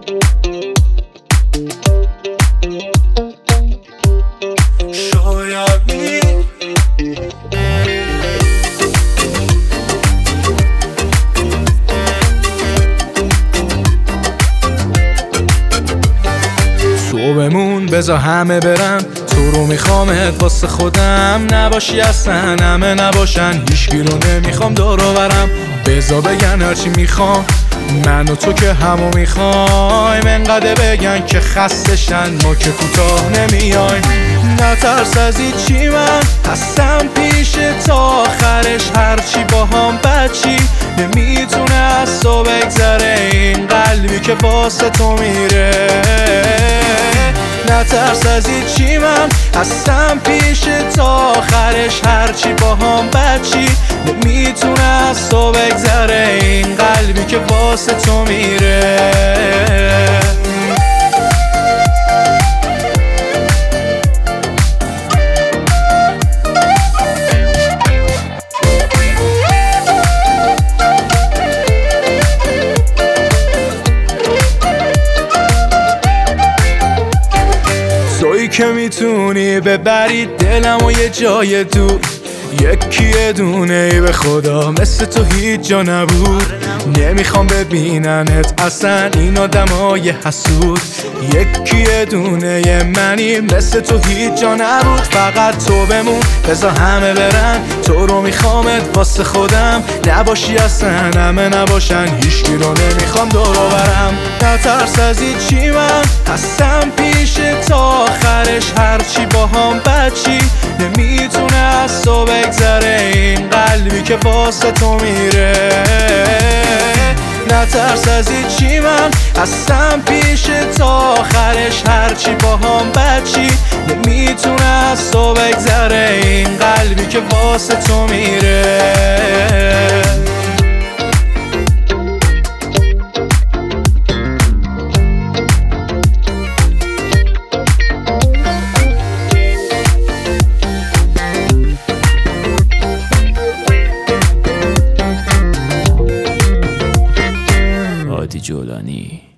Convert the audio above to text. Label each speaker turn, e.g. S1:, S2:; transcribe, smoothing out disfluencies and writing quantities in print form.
S1: تو بمون بذار همه برن، تو رو میخوامت واسه خودم، نباشی اصلا همه نباشن، هیچکی رو نمیخوام دور و برم. بذار بگن هرچی میخوام، من و تو که همو میخوایم، انقدر بگن که خستشن، ما که کوتاه نمیایم. نترس از چی، من هستم پیش تا آخرش، هرچی با هم بچی نمیتونه از تو بگذره، این قلبی که واسه تو میره. نترس از چی، من هستم پیش تا آخرش، هرچی با هم بچی نمیتونه از تو بگذره، این قلبی که واسه تو میره. تویی که میتونی ببری دلم و یه جای دور، یکی دونه ای به خدا مثل تو هیچ جا نبود. نمیخوام ببیننت اصلا این آدمای حسود، یکی دونه منی مثل تو هیچ جا نبود. فقط تو بمون بذار همه برن، تو رو میخوامت واسه خودم، نباشی اصلا همه نباشن، هیچکی رو نمیخوام دور برم. نترس از چی، من هستم پیش تا آخرش، هرچی با هم بچی نمیتونه از تو بگذره، این قلبی که واسه تو میره. نترس از چی، من هستم پیش تا آخرش، هرچی با هم بچی نمیتونه از تو بگذره، این قلبی که واسه تو میره.
S2: جولانی